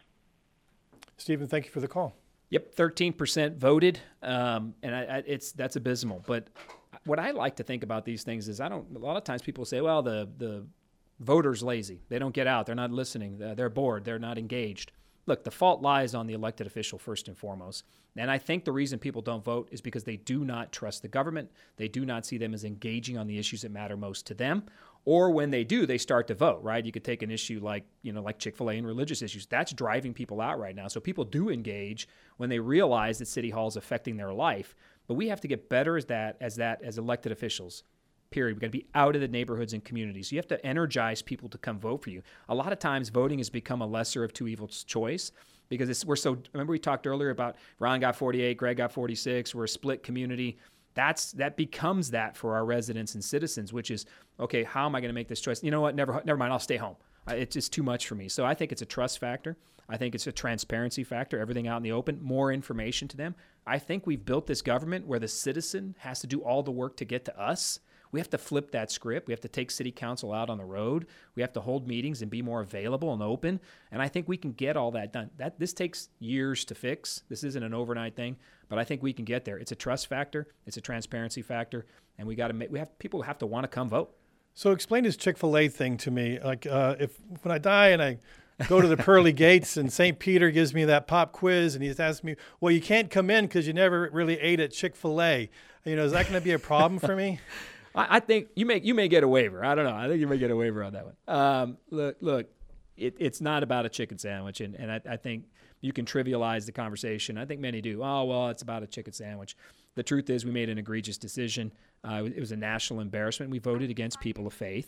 Stephen, thank you for the call. Yep, thirteen percent voted, um, and I, I, it's that's abysmal. But what I like to think about these things is I don't. A lot of times people say, "Well, the the voters lazy. They don't get out. They're not listening. They're bored. They're not engaged." Look, the fault lies on the elected official first and foremost. And I think the reason people don't vote is because they do not trust the government. They do not see them as engaging on the issues that matter most to them. Or when they do, they start to vote, right? You could take an issue like, you know, like Chick-fil-A and religious issues. That's driving people out right now. So people do engage when they realize that City Hall is affecting their life. But we have to get better as that, as that, as elected officials. Period. We've got to be out of the neighborhoods and communities. You have to energize people to come vote for you. A lot of times voting has become a lesser of two evils choice because it's, we're so, remember we talked earlier about Ron got forty-eight, Greg got forty-six, we're a split community. That's, that becomes that for our residents and citizens, which is, okay, how am I going to make this choice? You know what? Never, never mind. I'll stay home. It's just too much for me. So I think it's a trust factor. I think it's a transparency factor, everything out in the open, more information to them. I think we've built this government where the citizen has to do all the work to get to us. We have to flip that script. We have to take city council out on the road. We have to hold meetings and be more available and open. And I think we can get all that done. That this takes years to fix. This isn't an overnight thing, but I think we can get there. It's a trust factor. It's a transparency factor, and we got to make. We have people have to want to come vote. So explain this Chick-fil-A thing to me. Like uh, if when I die and I go to the pearly gates and Saint Peter gives me that pop quiz and he's asking me, well, you can't come in because you never really ate at Chick-fil-A. You know, is that going to be a problem for me? I think you may you may get a waiver. I don't know. I think you may get a waiver on that one. Um, look, look, it, it's not about a chicken sandwich, and, and I, I think you can trivialize the conversation. I think many do. Oh, well, it's about a chicken sandwich. The truth is we made an egregious decision. Uh, it was a national embarrassment. We voted against people of faith.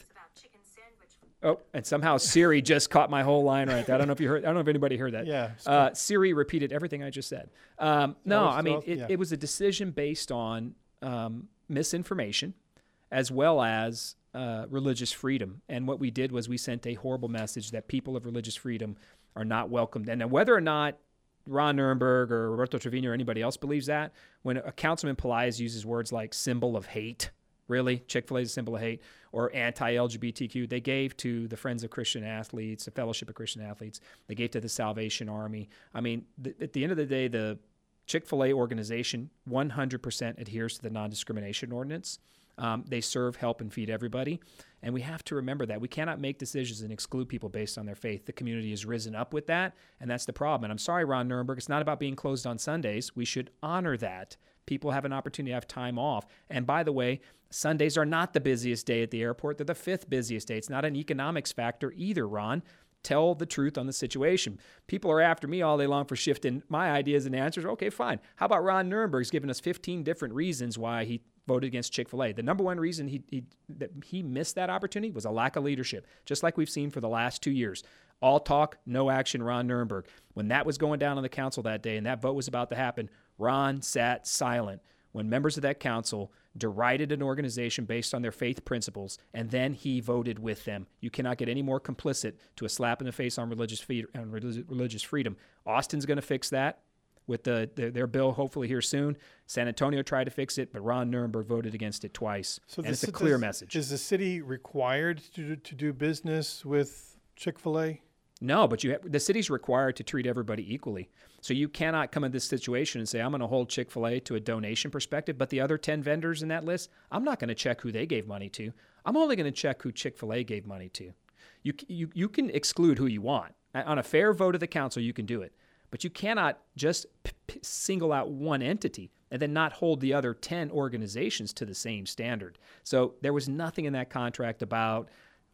Oh, and somehow Siri just caught my whole line right there. I don't know if you heard. I don't know if anybody heard that. Yeah. Uh, Siri repeated everything I just said. Um, no, I mean, it, yeah. it was a decision based on um, misinformation, as well as uh, religious freedom. And what we did was we sent a horrible message that people of religious freedom are not welcomed. And whether or not Ron Nirenberg or Roberto Trevino or anybody else believes that, when a Councilman Pelaez uses words like symbol of hate, really, Chick-fil-A is a symbol of hate, or anti-L G B T Q, they gave to the Friends of Christian Athletes, the Fellowship of Christian Athletes, they gave to the Salvation Army. I mean, th- at the end of the day, the Chick-fil-A organization one hundred percent adheres to the non-discrimination ordinance. Um, they serve, help, and feed everybody. And we have to remember that. We cannot make decisions and exclude people based on their faith. The community has risen up with that, and that's the problem. And I'm sorry, Ron Nirenberg, it's not about being closed on Sundays. We should honor that. People have an opportunity to have time off. And by the way, Sundays are not the busiest day at the airport. They're the fifth busiest day. It's not an economics factor either, Ron. Tell the truth on the situation. People are after me all day long for shifting my ideas and answers. Okay, fine. How about Ron Nirenberg's giving us fifteen different reasons why he voted against Chick-fil-A. The number one reason he, he that he missed that opportunity was a lack of leadership, just like we've seen for the last two years. All talk, no action, Ron Nirenberg. When that was going down on the council that day and that vote was about to happen, Ron sat silent when members of that council derided an organization based on their faith principles, and then he voted with them. You cannot get any more complicit to a slap in the face on religious, fe- on religious freedom. Austin's going to fix that with the, the their bill hopefully here soon. San Antonio tried to fix it, but Ron Nirenberg voted against it twice. So and it's a clear does, message. Is the city required to, to do business with Chick-fil-A? No, but you have, the city's required to treat everybody equally. So you cannot come in this situation and say, I'm going to hold Chick-fil-A to a donation perspective, but the other ten vendors in that list, I'm not going to check who they gave money to. I'm only going to check who Chick-fil-A gave money to. You, you, you can exclude who you want. On a fair vote of the council, you can do it. But you cannot just p- p- single out one entity and then not hold the other ten organizations to the same standard. So there was nothing in that contract about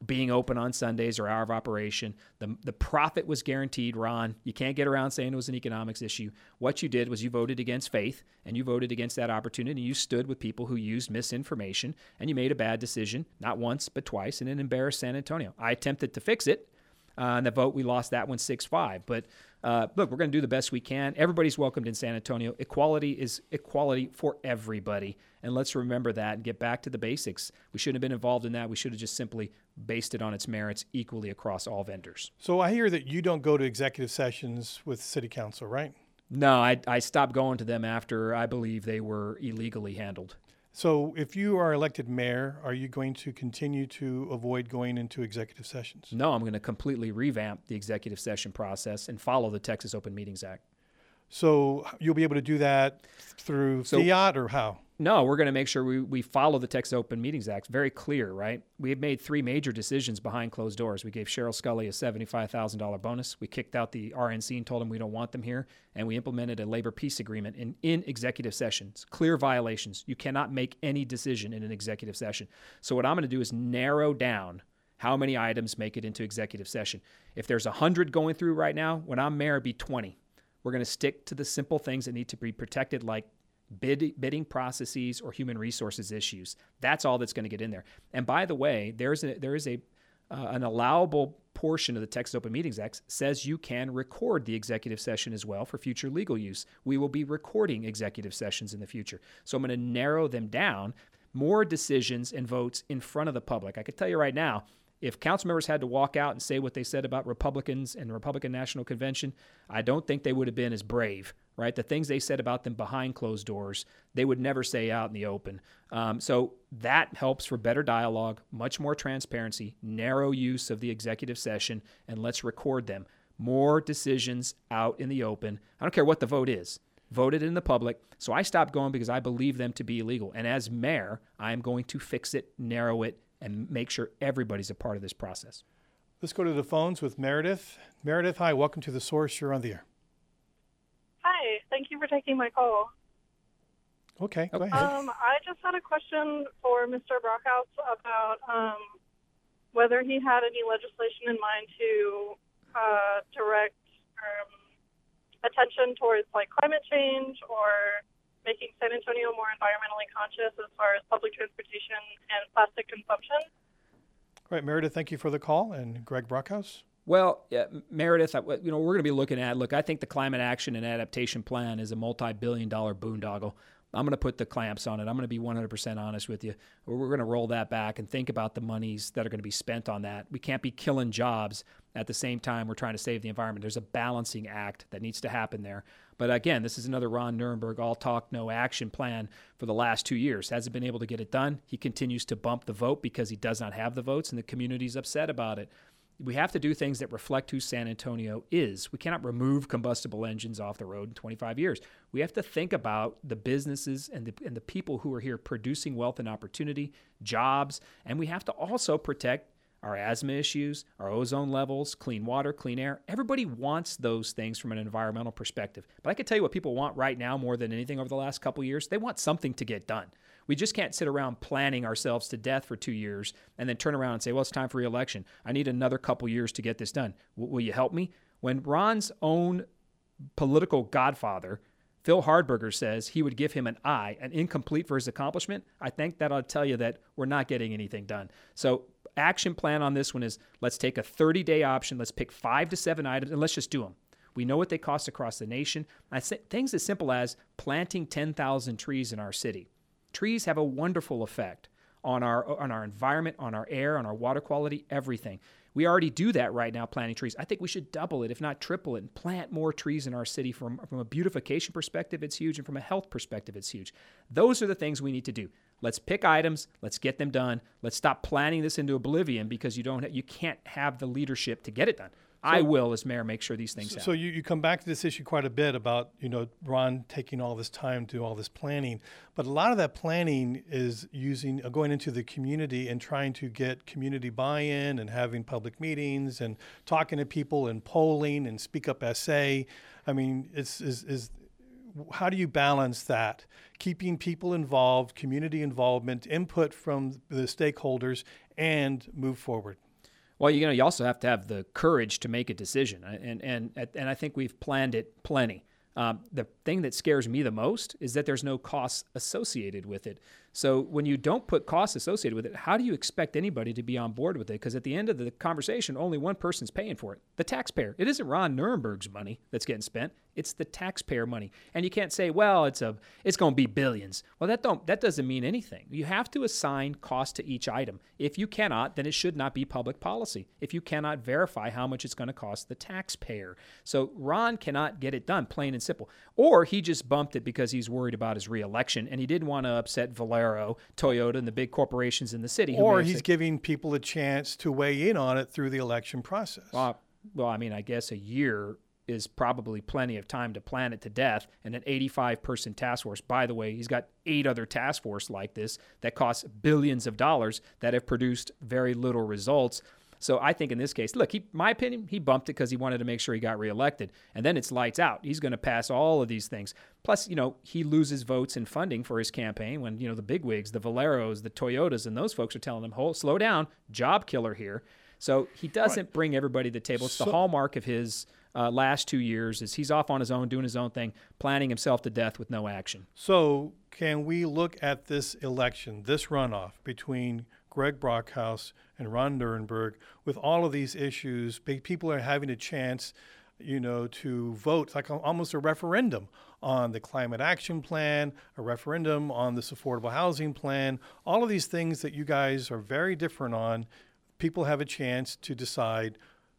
being open on Sundays or hour of operation. The, the profit was guaranteed, Ron. You can't get around saying it was an economics issue. What you did was you voted against faith, and you voted against that opportunity. You stood with people who used misinformation, and you made a bad decision, not once, but twice, and it embarrassed San Antonio. I attempted to fix it. Uh, in the vote, we lost that one six five. But uh, look, we're going to do the best we can. Everybody's welcomed in San Antonio. Equality is equality for everybody. And let's remember that and get back to the basics. We shouldn't have been involved in that. We should have just simply based it on its merits equally across all vendors. So I hear that you don't go to executive sessions with City Council, right? No, I, I stopped going to them after I believe they were illegally handled. So if you are elected mayor, are you going to continue to avoid going into executive sessions? No, I'm going to completely revamp the executive session process and follow the Texas Open Meetings Act. So you'll be able to do that through So- fiat or how? No, we're going to make sure we, we follow the Texas Open Meetings Act. Very clear, right? We have made three major decisions behind closed doors. We gave Cheryl Scully a seventy-five thousand dollars bonus. We kicked out the R N C and told them we don't want them here. And we implemented a labor peace agreement in, in executive sessions. Clear violations. You cannot make any decision in an executive session. So what I'm going to do is narrow down how many items make it into executive session. If there's one hundred going through right now, when I'm mayor, it'd be twenty. We're going to stick to the simple things that need to be protected, like Bid, bidding processes or human resources issues. That's all that's going to get in there. And by the way, there's a, there is a uh, an allowable portion of the Texas Open Meetings Act says you can record the executive session as well for future legal use. We will be recording executive sessions in the future. So I'm going to narrow them down, more decisions and votes in front of the public. I can tell you right now, if council members had to walk out and say what they said about Republicans and the Republican National Convention, I don't think they would have been as brave, right? The things they said about them behind closed doors, they would never say out in the open. Um, so that helps for better dialogue, much more transparency, narrow use of the executive session, and let's record them. More decisions out in the open. I don't care what the vote is. Voted in the public. So I stopped going because I believe them to be illegal. And as mayor, I'm going to fix it, narrow it, and make sure everybody's a part of this process. Let's go to the phones with Meredith. Meredith, hi, welcome to The Source. You're on the air. Hi, thank you for taking my call. Okay, go ahead. Um, I just had a question for Mister Brockhouse about um, whether he had any legislation in mind to uh, direct um, attention towards like climate change or making San Antonio more environmentally conscious as far as public transportation and plastic consumption. All right, Meredith, thank you for the call. And Greg Brockhouse? Well, yeah, Meredith, you know, we're going to be looking at, look, I think the Climate Action and Adaptation Plan is a multi-billion dollar boondoggle. I'm going to put the clamps on it. I'm going to be one hundred percent honest with you. We're going to roll that back and think about the monies that are going to be spent on that. We can't be killing jobs at the same time we're trying to save the environment. There's a balancing act that needs to happen there. But again, this is another Ron Nirenberg all talk, no action plan for the last two years. Hasn't been able to get it done. He continues to bump the vote because he does not have the votes, and the community's upset about it. We have to do things that reflect who San Antonio is. We cannot remove combustible engines off the road in twenty-five years. We have to think about the businesses and the, and the people who are here producing wealth and opportunity, jobs, and we have to also protect our asthma issues, our ozone levels, clean water, clean air. Everybody wants those things from an environmental perspective. But I can tell you what people want right now more than anything over the last couple of years. They want something to get done. We just can't sit around planning ourselves to death for two years and then turn around and say, well, it's time for re-election. I need another couple years to get this done. W- will you help me? When Ron's own political godfather, Phil Hardberger, says he would give him an I, an incomplete for his accomplishment, I think that ought to tell you that we're not getting anything done. So action plan on this one is let's take a thirty-day option. Let's pick five to seven items, and let's just do them. We know what they cost across the nation. I say things as simple as planting ten thousand trees in our city. Trees have a wonderful effect on our on our environment, on our air, on our water quality, everything. We already do that right now, planting trees. I think we should double it, if not triple it, and plant more trees in our city. From, from a beautification perspective, it's huge, and from a health perspective, it's huge. Those are the things we need to do. Let's pick items. Let's get them done. Let's stop planning this into oblivion because you don't you can't have the leadership to get it done. So, I will, as mayor, make sure these things so, happen. So you, you come back to this issue quite a bit about, you know, Ron taking all this time to do all this planning. But a lot of that planning is using uh, going into the community and trying to get community buy-in and having public meetings and talking to people and polling and speak up S A. I mean, it's is is how do you balance that? Keeping people involved, community involvement, input from the stakeholders, and move forward. Well, you know, you also have to have the courage to make a decision, and and and I think we've planned it plenty. Um, the thing that scares me the most is that there's no costs associated with it. So when you don't put costs associated with it, how do you expect anybody to be on board with it? Because at the end of the conversation, only one person's paying for it, the taxpayer. It isn't Ron Nirenberg's money that's getting spent. It's the taxpayer money. And you can't say, well, it's a it's going to be billions. Well, that don't that doesn't mean anything. You have to assign cost to each item. If you cannot, then it should not be public policy. If you cannot verify how much it's going to cost the taxpayer. So Ron cannot get it done, plain and simple. Or he just bumped it because he's worried about his reelection and he didn't want to upset Valero, Toyota, and the big corporations in the city. Or he's said, giving people a chance to weigh in on it through the election process. Well, well, I mean, I guess a year is probably plenty of time to plan it to death. And an eighty-five person task force, by the way, he's got eight other task force like this that cost billions of dollars that have produced very little results. So I think in this case, look, he, my opinion, he bumped it because he wanted to make sure he got reelected. And then it's lights out. He's going to pass all of these things. Plus, you know, he loses votes and funding for his campaign when, you know, the bigwigs, the Valeros, the Toyotas, and those folks are telling him, hold, slow down, job killer here. So he doesn't right. bring everybody to the table. It's so, the hallmark of his uh, last two years is he's off on his own, doing his own thing, planning himself to death with no action. So can we look at this election, this runoff between Greg Brockhouse and Ron Nirenberg, with all of these issues, people are having a chance, you know, to vote. It's like almost a referendum on the climate action plan, a referendum on this affordable housing plan, all of these things that you guys are very different on. People have a chance to decide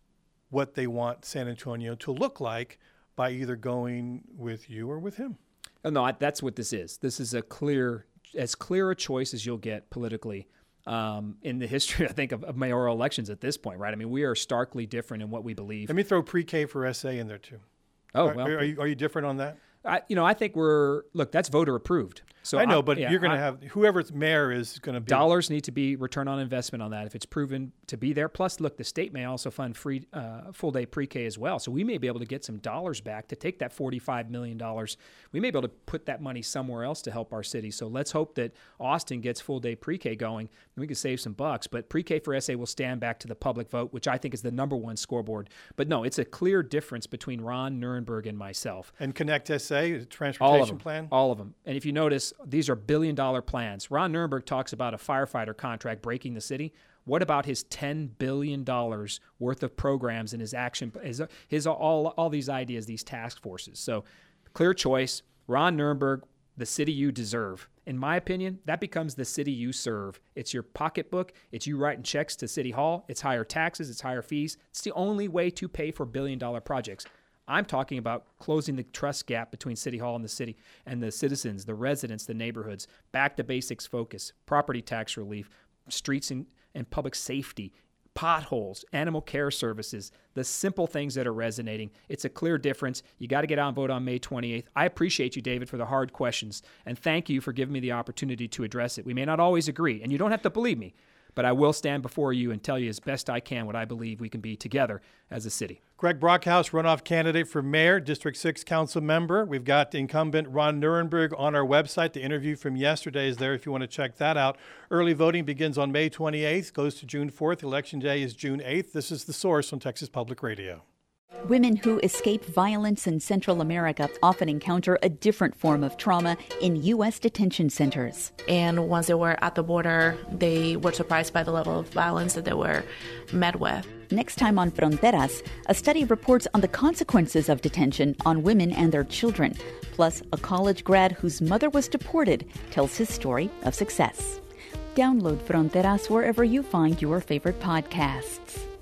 what they want San Antonio to look like by either going with you or with him. Oh, no, that's what this is. This is a clear, as clear a choice as you'll get politically Um, in the history, I think, of, of mayoral elections at this point, right? I mean, we are starkly different in what we believe. Let me throw pre-K for S A in there, too. Oh, are, well. Are you, are you different on that? I, you know, I think we're, look, that's voter approved. So I know, I, but yeah, you're going to I, have, whoever's mayor is going to be. Dollars need to be return on investment on that if it's proven to be there. Plus, look, the state may also fund free uh, full-day pre-K as well. So we may be able to get some dollars back to take that forty-five million dollars. We may be able to put that money somewhere else to help our city. So let's hope that Austin gets full-day pre-K going and we can save some bucks. But pre-K for S A will stand back to the public vote, which I think is the number one scoreboard. But no, it's a clear difference between Ron Nirenberg and myself. And Connect S A, transportation All of them, plan? All of them. And if you notice, these are billion dollar plans. Ron Nirenberg talks about a firefighter contract breaking the city. What about his ten billion dollars worth of programs and his action, his, his all, all these ideas, these task forces? So clear choice. Ron Nirenberg, the city you deserve. In my opinion, that becomes the city you serve. It's your pocketbook. It's you writing checks to City Hall. It's higher taxes. It's higher fees. It's the only way to pay for billion dollar projects. I'm talking about closing the trust gap between City Hall and the city and the citizens, the residents, the neighborhoods, back to basics focus, property tax relief, streets and, and public safety, potholes, animal care services, the simple things that are resonating. It's a clear difference. You got to get out and vote on May twenty-eighth. I appreciate you, David, for the hard questions, and thank you for giving me the opportunity to address it. We may not always agree, and you don't have to believe me, but I will stand before you and tell you as best I can what I believe we can be together as a city. Greg Brockhouse, runoff candidate for mayor, District six council member. We've got the incumbent Ron Nirenberg on our website. The interview from yesterday is there if you want to check that out. Early voting begins on May twenty-eighth, goes to June fourth. Election day is June eighth. This is The Source on Texas Public Radio. Women who escape violence in Central America often encounter a different form of trauma in U S detention centers. And once they were at the border, they were surprised by the level of violence that they were met with. Next time on Fronteras, a study reports on the consequences of detention on women and their children. Plus, a college grad whose mother was deported tells his story of success. Download Fronteras wherever you find your favorite podcasts.